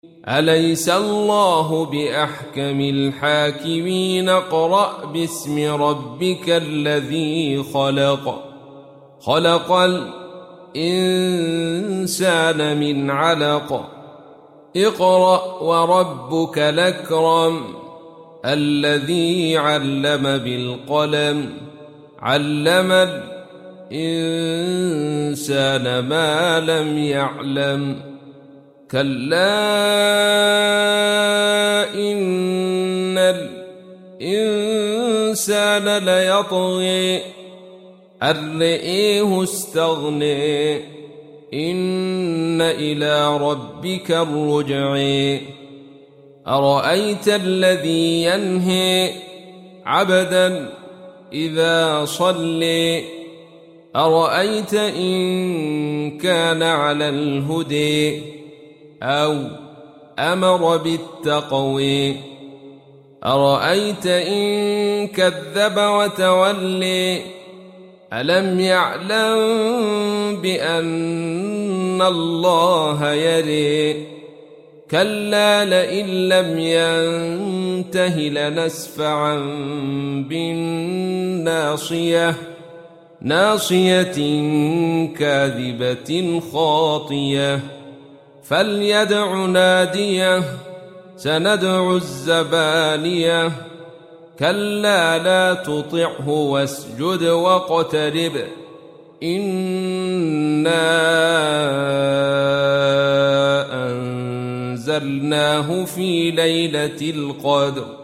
أليس الله بأحكم الحاكمين اقرأ باسم ربك الذي خلق الإنسان من علق اقرأ وربك الأكرم الذي علم بالقلم علم الإنسان ما لم يعلم كلا إن الإنسان ليطغي أن رآه استغنى إن إلى ربك الرجع أرأيت الذي ينهي عبدا إذا صلى أرأيت إن كان على الهدى أو أمر بالتقوى أرأيت إن كذب وتولى ألم يعلم بأن الله يرى كلا لئن لم ينته لنسفعا بالناصية ناصية كاذبة خاطية فليدع ناديه سندع الزبانية كلا لا تطعه واسجد واقترب إنا أنزلناه في ليلة القدر